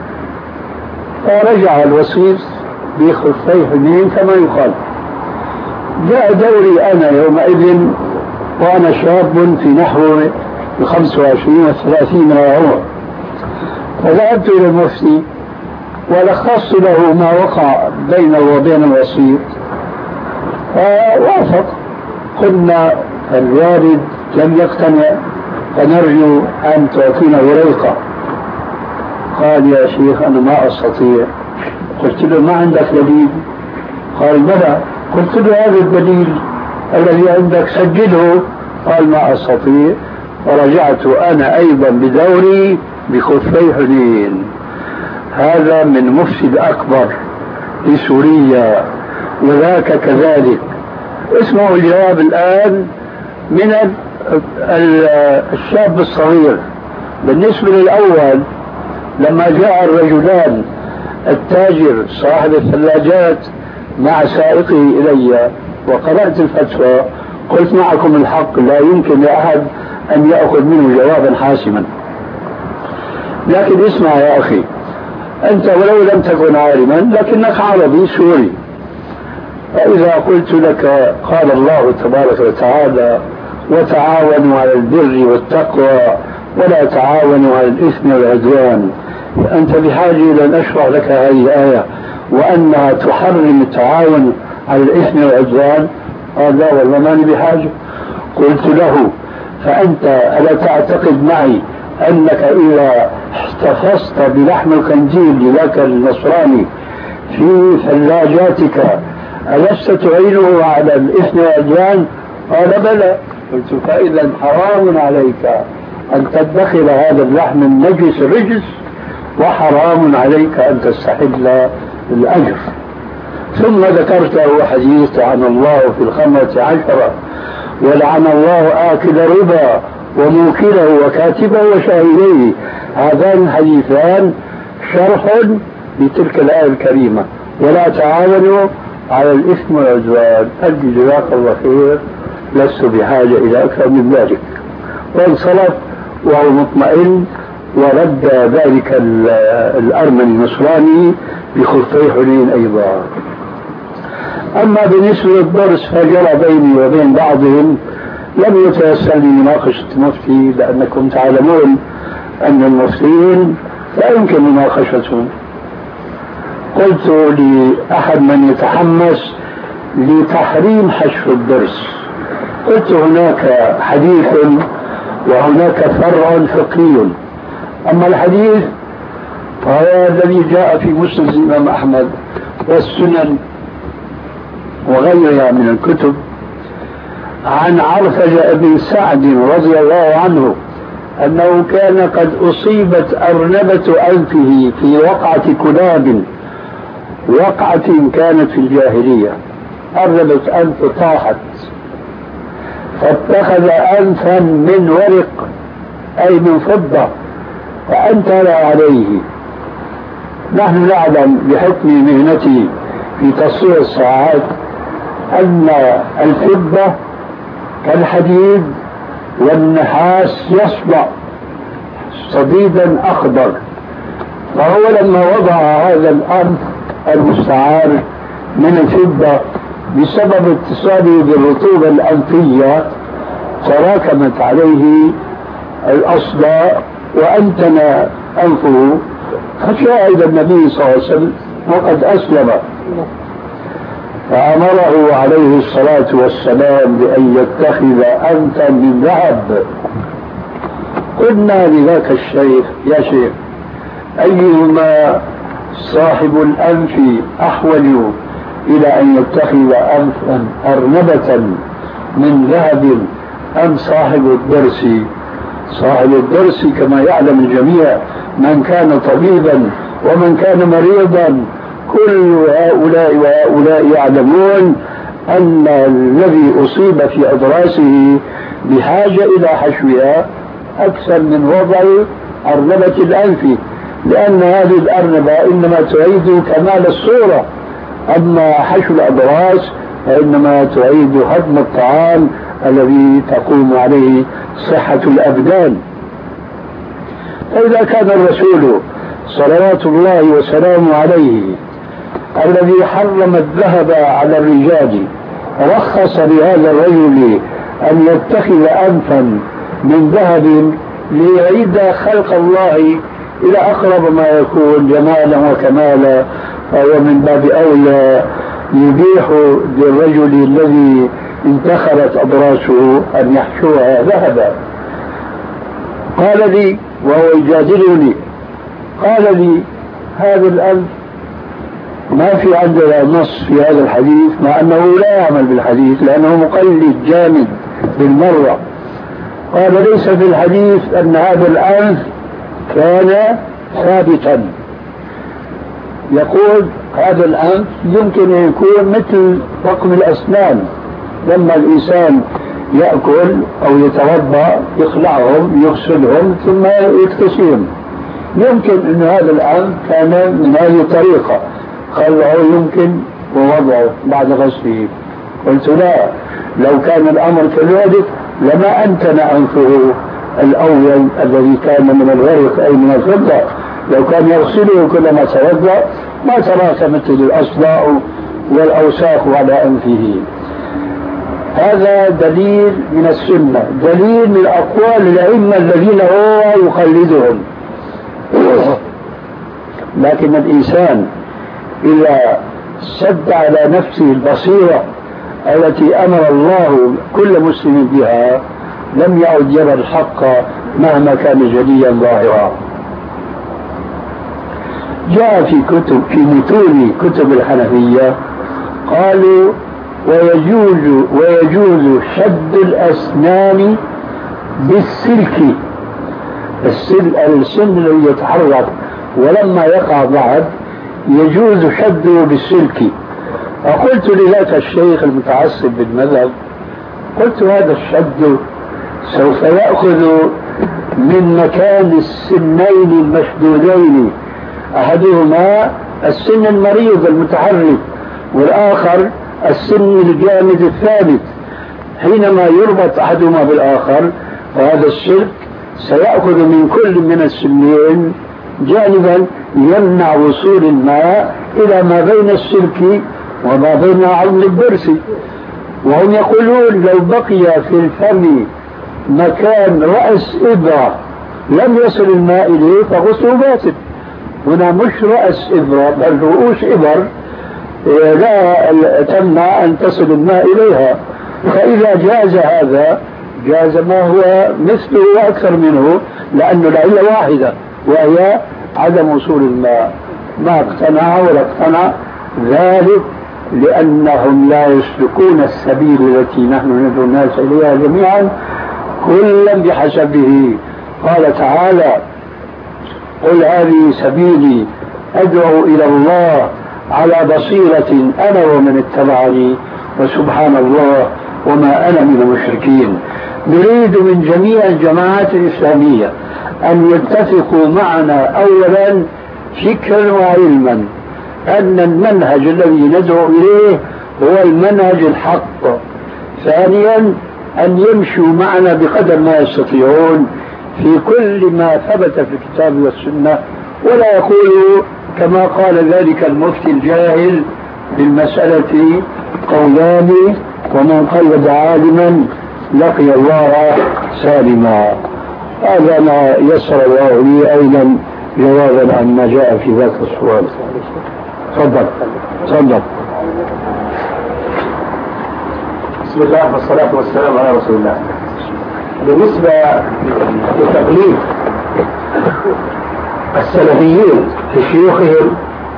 فرجع الوسيط بخفيه حنين كما يقال. جاء دوري أنا يومئذ وأنا شاب في نحو 25 و30 من العمر، فذهبت إلى المفتي ولخصت له ما وقع بينه وبين الوسيط، فوافق. قلنا الوالد لم يقتنع، فنرجو أن تعطينا ورقة. قال يا شيخ أنا ما أستطيع. قلت له ما عندك دليل؟ قال بلى. قلت له هذا الدليل الذي عندك سجله. قال ما أستطيع. ورجعت أنا أيضا بدوري بخفي حنين. هذا من مفسد أكبر لسوريا، وذاك كذلك. اسمعوا الجواب الآن من الشاب الصغير. بالنسبة للأول لما جاء الرجلان التاجر صاحب الثلاجات مع سائقه إلي وقرأت الفتوى قلت معكم الحق، لا يمكن لأحد أن يأخذ منه جوابا حاسما. لكن اسمع يا أخي، أنت ولو لم تكن عالما لكنك عربي سوري، فإذا قلت لك قال الله تبارك وتعالى وتعاونوا على البر والتقوى ولا تعاونوا على الإثم والعدوان، أنت بحاجة إلى أن أشرح لك هذه الآية وأنها تحرم التعاون على الإثم والعدوان؟ قال لا والله ماني بحاجة. قلت له فأنت ألا تعتقد معي أنك إذا احتفظت بلحم الخنزير لذاك النصراني في ثلاجاتك ألست تعينه على الإثم والعدوان؟ قال بلى. قلت فإذا حرام عليك أن تدخل هذا اللحم النجس الرجس، وحرام عليك أن تستحل الأجر. ثم ذكرت له حديث لعن الله في الخمرة 10 ولعن الله آكل ربا وموكله وكاتبه وشاهديه. هذان الحديثان شرح لتلك الآية الكريمة ولا تعاونوا على الإثم والعدوان. أجل جزاك الله خير، لست بحاجة إلى أكثر من ذلك. وانصرف وهو مطمئن، ورد ذلك الأرمني النصراني بخفي حنين أيضا. أما بالنسبة للدرس فجرى بيني وبين بعضهم، لم يتيسر لي مناقشة المفتي لأنكم تعلمون أن المفتين لا يمكن مناقشتهم. قلت لأحد من يتحمس لتحريم حشو الدرس، قلت هناك حديث وهناك فرع فقهي. أما الحديث فهو الذي جاء في مسند الإمام أحمد والسنن وغيرها من الكتب عن عرفجة بن سعد رضي الله عنه أنه كان قد أصيبت أرنبة أنفه في وقعة كلاب، وقعة كانت في الجاهلية. أرنبة أنف طاحت فاتخذ أنفا من ورق أي من فضة فأنتر عليه. نحن نعلم بحكم مهنتي في تصنيع الساعات أن الفضة كالحديد والنحاس يصبع صديدا أخضر، فهو لما وضع هذا الأنف المستعار من الفضة بسبب اتصاله بالرطوبة الأنفية تراكمت عليه الأصداء وأنتن أنفه، فشاهد النبي صلى الله عليه وسلم وقد أسلم، فأمره عليه الصلاة والسلام بأن يتخذ أنفا من ذهب. قلنا لذاك الشيخ يا شيخ أيهما صاحب الأنف أحوج إلى أن يتخذ أنفا أرنبة من ذهب أم صاحب الدرس؟ صاحب الدرس كما يعلم الجميع من كان طبيبا ومن كان مريضا كل هؤلاء وهؤلاء يعلمون أن الذي أصيب في أضراسه بحاجة إلى حشوها أكثر من وضع أرنبة الأنف، لأن هذه الأرنبة إنما تعيد كمال الصورة، أما حشو الأضراس فإنما تعيد هضم الطعام الذي تقوم عليه صحة الأبدان. فإذا كان الرسول صلوات الله وسلامه عليه الذي حرم الذهب على الرجال رخص لهذا الرجل أن يتخذ أنفا من ذهب ليعيد خلق الله إلى أقرب ما يكون جمالا وكمالا، فهو من باب أولى يبيح للرجل الذي انتخرت أضراسه أن يحشوها ذهبا. قال لي وهو يجادلني، قال لي هذا الألف ما في عندنا نص في هذا الحديث، مع أنه لا يعمل بالحديث لأنه مقلد جامد بالمرة. قال ليس في الحديث أن هذا الألف كان ثابتا. يقول هذا الأنف يمكن أن يكون مثل رقم الأسنان، لما الإنسان يأكل أو يتوضأ يخلعهم يغسلهم ثم يكتسيهم، يمكن أن هذا الأنف كان من هذه الطريقة، خلعه يمكن ووضعه بعد غسله. قلت لا، لو كان الأمر كذلك لما أنتن أنفه الأول الذي كان من الغرق أي من الفضة، لو كان يغسله كلما توضأ ما تراكمت الأصداء والأوساخ على أنفه. هذا دليل من السنة، دليل من أقوال الأئمة الذين هو يقلدهم. لكن الإنسان إذا سد على نفسه البصيرة التي أمر الله كل مسلم بها لم يعد يرى الحق مهما كان جليا ظاهرا. جاء في متون كتب الحنفية قالوا ويجوز شد الأسنان بالسلك، السن الذي يتحرك ولما يقع بعد يجوز شده بالسلك. فقلت لذاك الشيخ المتعصب بالمذهب، قلت هذا الشد سوف يأخذ من مكان السنين المشدودين، أحدهما السن المريض المتحرك والآخر السن الجامد الثابت، حينما يربط أحدهما بالآخر فهذا السلك سيأخذ من كل من السنين جانبا يمنع وصول الماء إلى ما بين السلك وما بين عظم الضرس. وهم يقولون لو بقي في الفم مكان رأس إبرة لم يصل الماء إليه فغسله باطل. هنا مش رأس إبرة بل رؤوس إبر لا تمنع أن تصل الماء إليها، فإذا جاز هذا جاز ما هو مثله وأكثر منه، لأن العلة واحدة وهي عدم وصول الماء. ما اقتنع ولا اقتنع ذلك لأنهم لا يسلكون السبيل التي نحن ندعو الناس إليها جميعا كلا بحسبه. قال تعالى قل هذه سبيلي أدعو إلى الله على بصيرة أنا ومن اتبعني وسبحان الله وما أنا من المشركين. نريد من جميع الجماعات الإسلامية أن يتفقوا معنا أولا فكرا وعلما أن المنهج الذي ندعو إليه هو المنهج الحق. ثانيا أن يمشوا معنا بقدر ما يستطيعون في كل ما ثبت في الكتاب والسنة، ولا يقولوا كما قال ذلك المفتي الجاهل بالمسألة قولان ومن قلد عالما لقي الله سالما. هذا ما يسر الله لي أيضا جوابا عن ما جاء في ذاك السؤال. تفضل. بسم الله والصلاة والسلام على رسول الله. بالنسبة لتقليد السلفيين في شيوخهم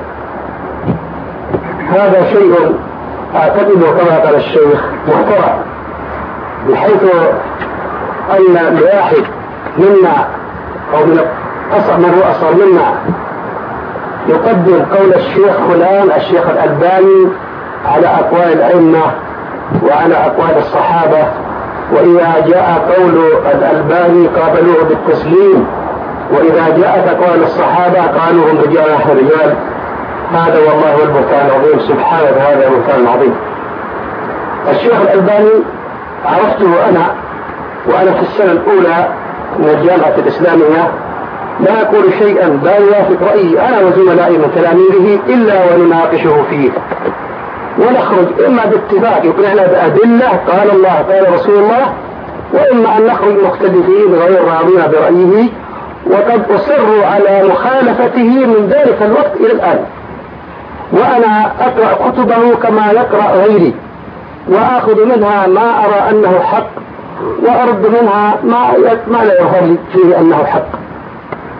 هذا شيء أعتقد كما قال الشيخ مخترع، بحيث أن الواحد منا أو من هو أصغر منا يقدم قول الشيخ فلان الشيخ الألباني على أقوال الأئمة وعلى أقوال الصحابة، وإذا جاء قول الألباني قابلوه بالتسليم، وإذا جاءت أقوال الصحابة قالوا هم رجال نحن رجال. هذا والله هو البهتان العظيم، سبحانه هذا البهتان العظيم. الشيخ الألباني عرفته أنا وأنا في السنة الأولى من الجامعة الإسلامية لا أقول شيئا لا يوافق رأيي أنا وزملائي من تلاميذه إلا ونناقشه فيه ونخرج إما باتفاق يقنعنا بأدلة قال الله قال رسول الله، وإما أن نخرج مختلفين غير راضين برأيه، وقد أصروا على مخالفته من ذلك الوقت إلى الآن. وأنا أقرأ كتبه كما يقرأ غيري، وآخذ منها ما أرى أنه حق، وأرد منها ما لا يظهر فيه أنه حق.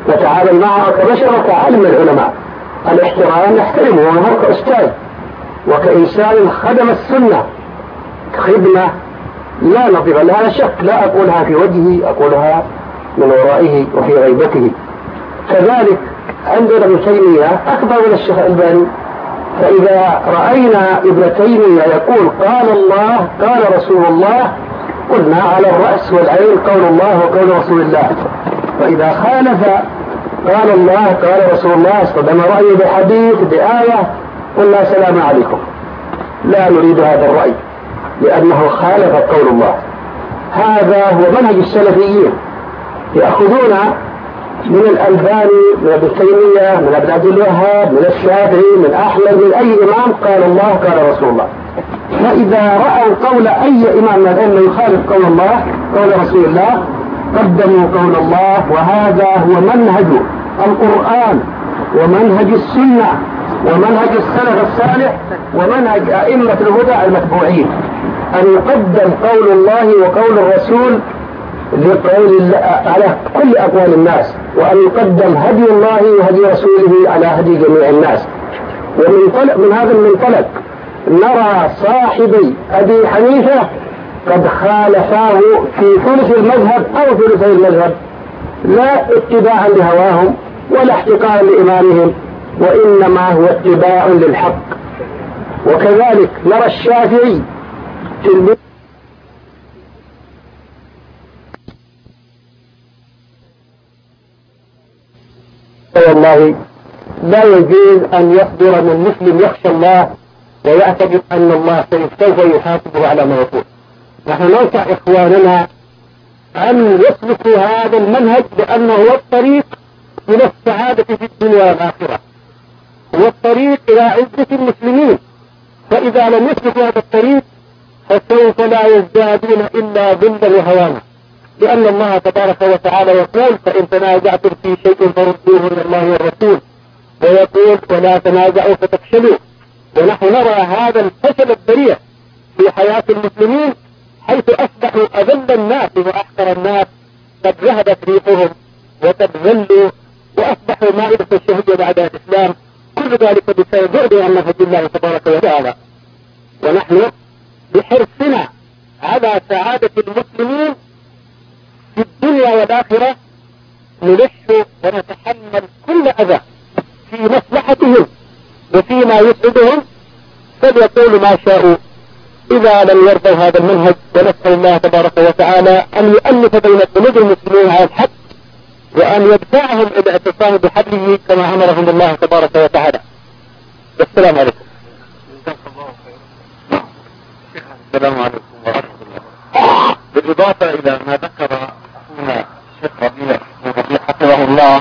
نتعامل معه كبشر وكعالم العلماء. الاحترام نحترمه وهو كأستاذ وكإنسان خدم السنة خدمة لا نظير لها شك، لا أقولها في وجهه، أقولها من ورائه وفي غيبته. كذلك عندنا ابن تيمية أكبر من الشيخ الألباني، فإذا رأينا ابن تيمية يقول قال الله قال رسول الله قلنا على الرأس والعين قول الله وقول رسول الله. فإذا خالف قال الله قال رسول الله اصطدم رأيه بحديث بآية قلنا سلام عليكم، لا نريد هذا الرأي لأنه خالف قول الله. هذا هو منهج السلفيين، يأخذون من الألباني من ابن تيمية من ابن عبد الوهاب من الشافعي من أحمد من أي إمام قال الله قال رسول الله. فإذا رأوا قول أي إمام من أنه يخالف قول الله قول رسول الله قدموا قول الله. وهذا هو منهج القرآن ومنهج السنة ومنهج السلف الصالح ومنهج أئمة الهدى المتبوعين، أن يقدم قول الله وقول الرسول لقول الله على كل أقوال الناس، وأن يقدم هدي الله وهدي رسوله على هدي جميع الناس. ومن هذا المنطلق نرى صاحبي أبي حنيفة قد خالفاه في ثلث المذهب أو ثلثي المذهب، لا اتباعا لهواهم ولا احتقارا لإمامهم، وإنما هو اتباع للحق. وكذلك نرى الشافعي في والله لا يجوز أن يصدر من مسلم يخشى الله ويعتقد أن الله سوف يحاسبه على ما يقول. نحن ننصح إخواننا أن يسلكوا هذا المنهج لأنه هو الطريق إلى السعادة في الدنيا والآخرة، هو الطريق إلى عزة المسلمين. فإذا لم يسلكوا هذا الطريق فسوف لا يزدادون إلا ذلا وهوانا، لأن الله تبارك وتعالى يقول فإن تنازعتم في شيء فردوه إلى الله والرسول، ويقول ولا تنازعوا فتفشلوا. ونحن نرى هذا الفشل الذريع في حياة المسلمين حيث أصبحوا أذل الناس وأحقر الناس، قد ذهبت ريحهم وقد ذلوا وأصبحوا مائدة الشهية بعد الإسلام، كل ذلك بسبب بعد عن منهج الله تبارك وتعالى. ونحن بحرصنا على سعادة المسلمين في الدنيا والآخرة نلح ونتحمل كل أذى في مصلحتهم وفيما يسعدهم، فليقولوا ما شاءوا إذا لم يرضوا هذا المنهج. ونسأل الله تبارك وتعالى أن يؤلف بين قلوب المسلمين على الحق وأن يدفعهم إلى الاعتصام بحبله كما أمرهم الله تبارك وتعالى. السلام عليكم. السلام عليكم ورحمة الله. بالإضافة إلى ما ذكر أخونا الشيخ ربيع حفظه الله،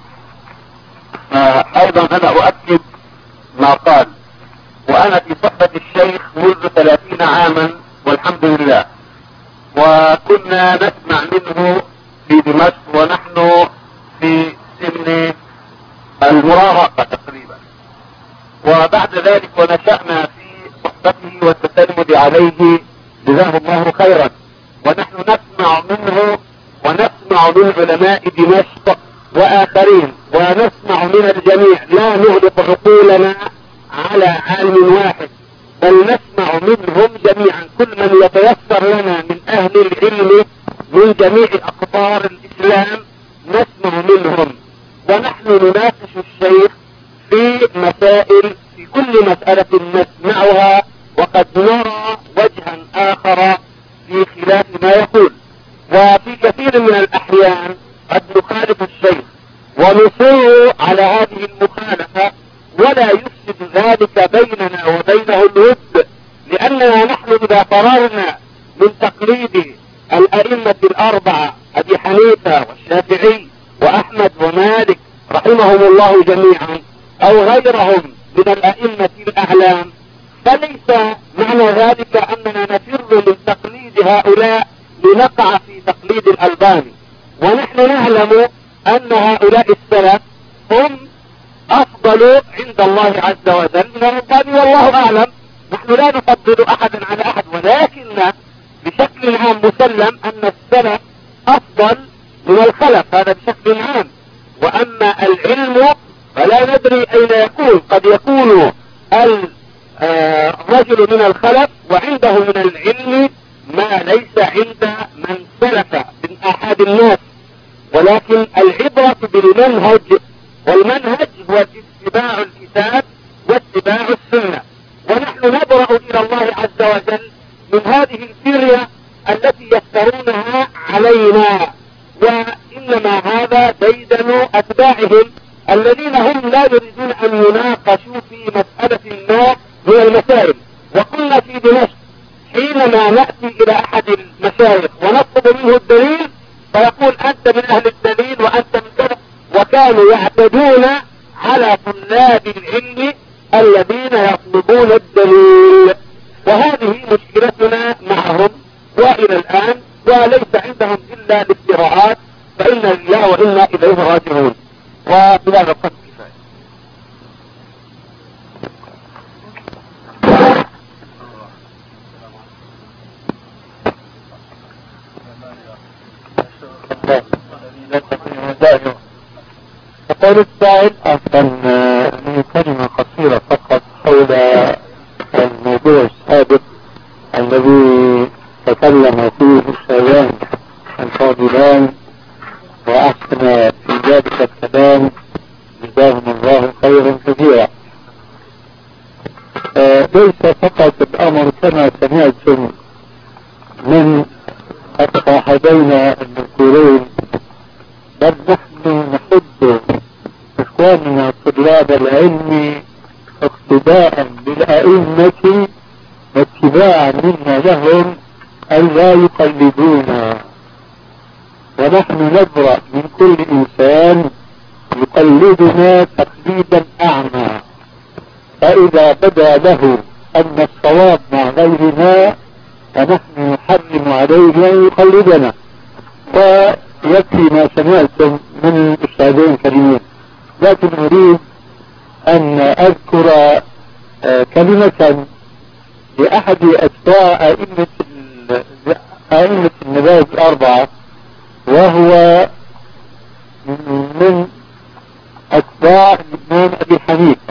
أيضا أنا أؤكد ما قال، وأنا في صحبة الشيخ منذ 30 عاما والحمد لله، وكنا نسمع منه في دمشق ونحن في سن المراهقة تقريبا، وبعد ذلك ونشأنا في صحبته والتسلمد عليه جزاه الله خيرا، ونحن نسمع منه ونسمع من علماء دمشق وآخرين ونسمع من الجميع، لا نغلق عقولنا على عالم واحد، بل نسمع منهم جميعا كل من يتيسر لنا من أهل العلم من جميع أقطار الإسلام نسمع منهم، ونحن نناقش الشيخ في مسائل، في كل مسألة نسمعها وقد نرى وجها آخر في خلاف ما يقول، وفي كثير من الأحيان قد نخالف الشيخ ونصر على هذه المخالفة ولا يفسد ذلك بيننا وبينه الود، لأننا نحن إذا قررنا من تقليد الأئمة الأربعة أبي حنيفة والشافعي وأحمد ومالك رحمهم الله جميعا أو غيرهم من الأئمة الأعلام، فليس معنى ذلك أننا نفر من تقليد هؤلاء لنقع في تقليد الألباني. ونحن نعلم أن هؤلاء السلف هم أفضل عند الله عز وجل من الألباني والله أعلم. نحن لا نفضل أحدا على أحد، ولكن بشكل عام مسلم أن السلف أفضل من الخلف، هذا بشكل عام. وأما العلم فلا ندري أين يكون. قد يكون الرجل من الخلف وعنده من العلم ما ليس عند من سلف من أحد الناس، ولكن العبرة بالمنهج، والمنهج هو اتباع الكتاب واتباع السنة. ونحن نبرأ إلى الله عز وجل من هذه الفرية التي يفترونها علينا، وإنما هذا ديدن أتباعهم الذين هم لا يريدون أن يناقشوا في مسألة ما من المسائل. وقلنا في دمشق حينما نأتي إلى أحد المشايخ ونطلب منه الدليل فيقول أنت من أهل الدليل وأنت من كذا، وكانوا يعتدون على طلاب العلم الذين يطلبون الدليل. وهذه مشكلتنا معهم وإلى الآن، وليس عندهم إلا الافتراءات، فإنا لله وإنا إليه راجعون. وبهذا القدر كفاية. يقول السائل أصلا من كلمة قصيرة فقط حول الموضوع السابق الذي تكلم فيه الشيخان الفاضلان وأحسن في ذلك الكلام جزاهم الله خيرا كثيرا. ليس فقط الأمر كما سمعتم من أحدين المذكورين، بل نحن نحب إخواننا طلاب العلم اقتداء بالأئمة واتباعا منا لهم أن لا يقلدونا. ونحن نبرأ من كل إنسان يقلدنا تقليدا أعمى، فإذا بدا له أن الصواب مع غيرنا فنحن نحرم عليه أن يقلدنا. ويكفي ما سمعتم من الأستاذين الكريمين، لكن أريد أن أذكر كلمة لأحد أتباع أئمة النبات الأربعة، وهو من أتباع الإمام أبي حنيفة،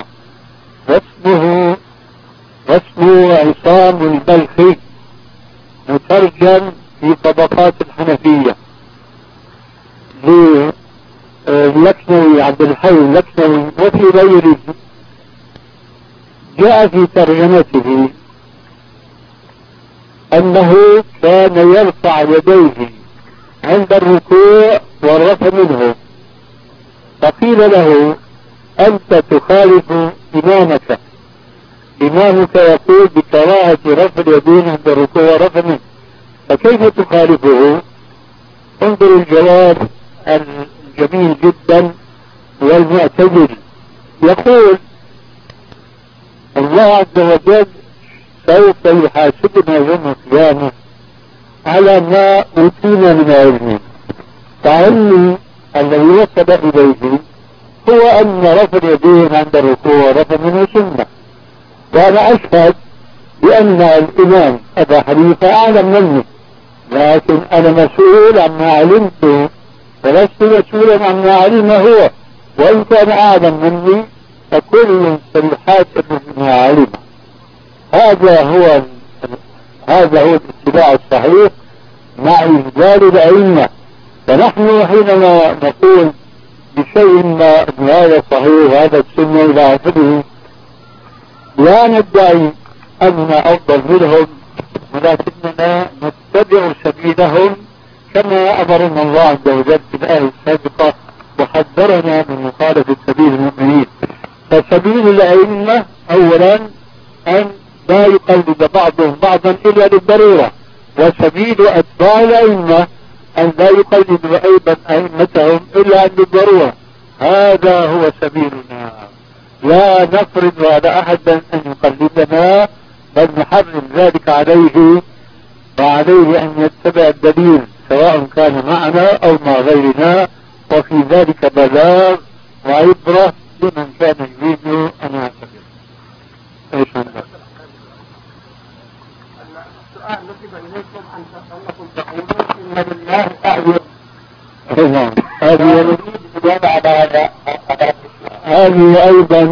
واسمه عصام البلخي، مترجم في طبقات الحنفية للكنوي عبد الحي اللكنوي وفي غيره. جاء في ترجمته أنه كان يرفع يديه عند الركوع والرفع منه، فقيل له أنت تخالف إمامك، إمامك يقول بكراهة رفع اليدين عند الركوع والرفع منه، فكيف تخالفه؟ انظر الجواب الجميل جدا والمعتدل. يقول الله عز وجل سوف يحاسبنا يوم القيامة على ما أوتينا من علم، فعلمي الذي وصل إليه هو أن رفع اليدين عند الركوع ورفع منه سنة، وأنا أشهد بأن الإمام أبا حنيفة أعلم مني، لكن أنا مسؤول عما علمته ولست مسؤولا عما علم هو، وإن كان أعلم مني فكل سيحاسب بما علم. هذا هو الاتباع الصحيح مع إجلال الأئمة. فنحن حينما نقول بشيء ما هذا صحيح هذا السنة إلى آخره لا ندعي أننا أفضل منهم، ولكننا نتبع سبيلهم كما أمرنا الله عز وجل في الآية السابقة وحذرنا من مخالفة سبيل المؤمنين. فسبيل الأئمة أولا أن لا يقلد بعضهم بعضا إلا للضرورة، وسبيل أتباع الأئمة أن لا يقلدوا أيضا أئمتهم إلا للضرورة. هذا هو سبيلنا، لا نفرض على أحد أن يقلدنا، بل نحرم ذلك عليه، وعليه أن يتبع الدليل سواء كان معنا أو مع غيرنا، وفي ذلك بلاغ وعبرة لمن كان يريد أن يعتبر. ايش عندك؟ السؤال نسب إليكم أنكم تقولون إن لله أعين. هذه يريد الإجابة على هذه أيضا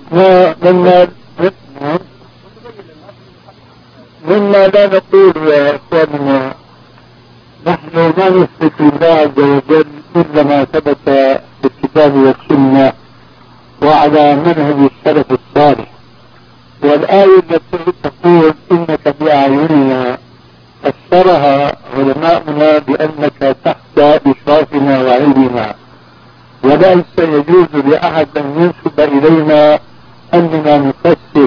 مما لا نقول يا إخواننا، نحن ما نثبت لله عز وجل إلا ما ثبت في الكتاب والسنة وعلى منهج السلف الصالح. والآية التي تقول إنك بأعيننا فسرها علماؤنا بأنك تحت إشرافنا وعلمنا، وليس يجوز لأحد أن ينسب إلينا أننا نفسر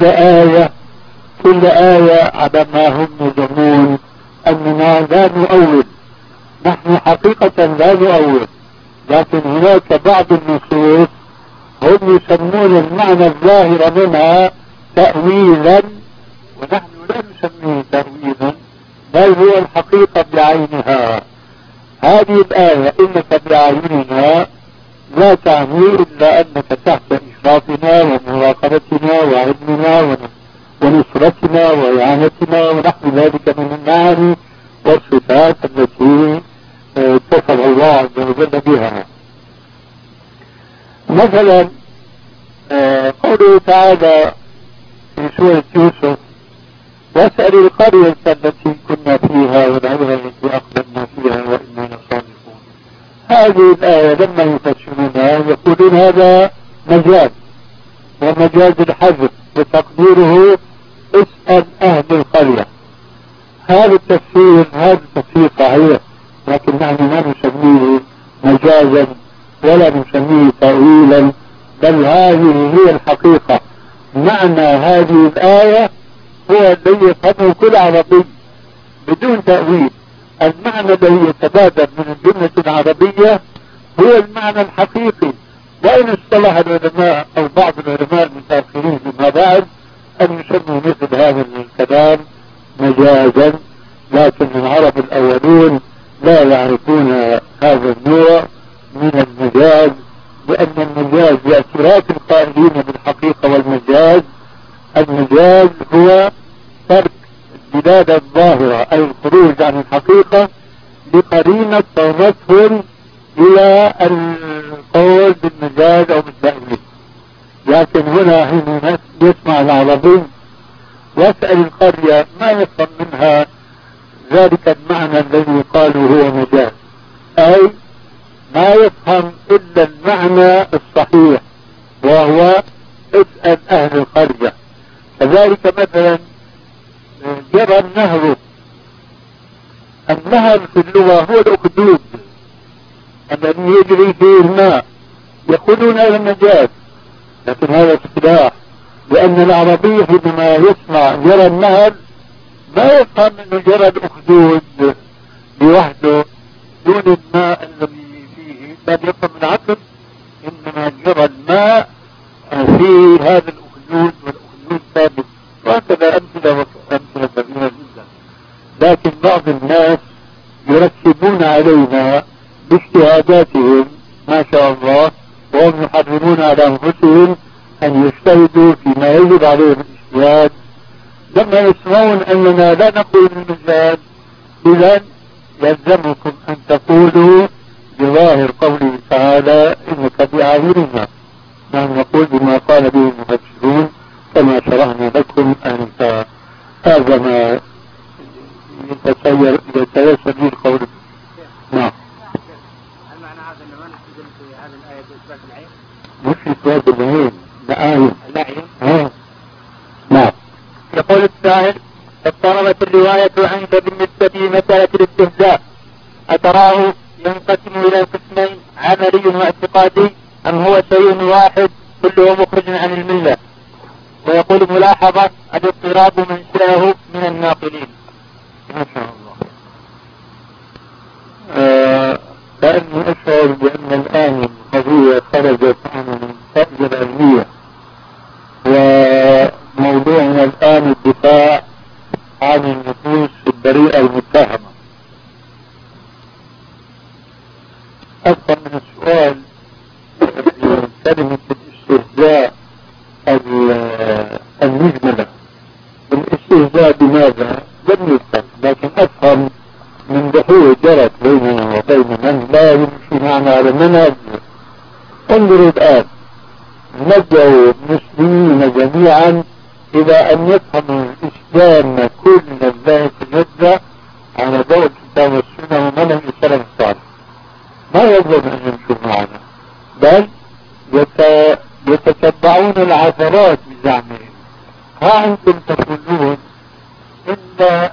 كل آية على ما هم يزعمون أننا لا نؤول. نحن حقيقة لا نؤول، لكن هناك بعض النصوص هم يسمون المعنى الظاهر منها تأويلا، ونحن لا نسميه تأويلا بل هو الحقيقة بعينها. هذه الآية إنك بأعيننا لا تعني إلا أنك تحت إشرافنا ومراقبتنا وعلمنا ونصرتنا وإعانتنا ونحو ذلك من المعاني والصفات التي اتصف الله عز وجل بها. مثلا قوله تعالى في سورة يوسف: واسأل القرية التي كنا فيها والعير التي أقبلنا فيها وإنا لصادقون. هذه الآية لما يفسرونها يقولون هذا مجاز، ومجاز الحذف وتقديره اسأل أهل القرية. هذا التفسير صحيح، لكن نحن لا نسميه مجازا ولا نسميه تأويلا، بل هذه هي الحقيقة. معنى هذه الآية هو الذي يفهمه كل عربي بدون تأويل. المعنى الذي يتبادر من الجملة العربية هو المعنى الحقيقي، وإن اصطلح العلماء أو بعض العلماء المتأخرين فيما بعد أن يسموا مثل هذا الكلام مجازا، لكن العرب الأولون لا يعرفون هذا النوع من المجاز، لأن المجاز باعتراف القائلين بالحقيقة والمجاز، المجاز هو ترك الدلالة الظاهرة أي الخروج عن الحقيقة بقرينة توصل إلى القول بالمجاز أو بالتأويل. لكن هنا حين يسمع العربي واسأل القرية ما يفهم منها ذلك المعنى الذي قالوا هو مجاز، أي ما يفهم إلا المعنى الصحيح وهو اسأل أهل القرية. كذلك مثلا جرى النهر في اللغة هو الأخدود الذي يجري فيه الماء، يقولون هذا مجاز، لكن هذا اصطلاح، لأن العربي حينما يسمع جرى النهر ما يفهم أنه جرى الأخدود لوحده دون الماء الذي فيه، بل يفهم العكس، إنما جرى الماء في هذا الأخدود والأخدود ثابت، وهكذا أمثلة كثيرة جدا. لكن بعض الناس يركبون علينا باجتهاداتهم ما شاء الله، وهم يحرمون على أنفسهم أن يجتهدوا فيما يجب عليهم الاجتهاد. لما يسمعون أننا لا نقول المجاز، إذن يلزمكم أن تقولوا بظاهر قوله تعالى إنك بأعيننا. نحن نقول بما قال به المفسرون كما شرحنا لكم أنت. هذا ما يتيسر به القول. نعم. هل معنى هذا أن ما نستدل في هذه الآية بإثبات العين؟ مش إثبات العين، العين. نعم. يقول السائل: اضطربت الرواية عنك بالنسبة لمسألة الاستهزاء، أتراه ينقسم إلى قسمين عملي واعتقادي أم هو شيء واحد كله مخرج عن الملة؟ ويقول ملاحظة: الاضطراب منشأه من الناقلين. ما شاء الله. لأني أشعر بأن الآن القضية خرجت عن القضية العلمية، وموضوعنا الآن الدفاع عن النفوس البريئة المتهمة. أفهم من السؤال كلمة الاستهزاء المجملة. الاستهزاء بماذا؟ لم يذكر، لكن أفهم من بحوث جرت بيننا وبين من لا يمشي معنا على المنهج. انظروا الآن، المسلمين جميعا إلى أن يفهموا الإسلام كل الذات يبدأ على ضوء الكتاب والسنة ومنهج السلف الصالح. ما يجب أن يمشوا معنا، بل يتتبعون العثرات بزعمهم. ها أنتم تقولون إن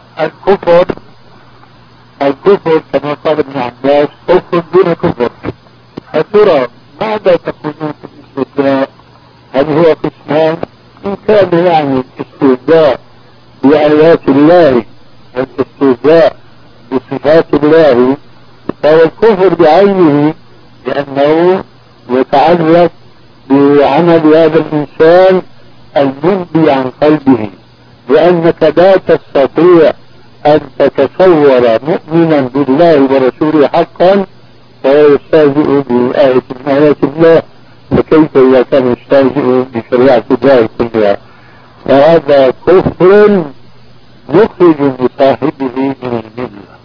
الكفر كما قال ابن عباس كفر دون كفر. أترى ماذا تقولون في الاستهزاء؟ هل هو قسمان؟ إن كان يعني الاستهزاء بآيات الله والاستهزاء بصفات الله فهو الكفر بعينه، لأنه يتعلق بعمل هذا الإنسان المنبي عن قلبه، لأنك لا تستطيع أن تتصور مؤمنا بالله ورسوله حقا فهو يستهزئ بآية من آيات الله، فكيف إذا كان يستهزئ بشريعة الله كلها؟ فهذا كفر مخرج لصاحبه من الملة.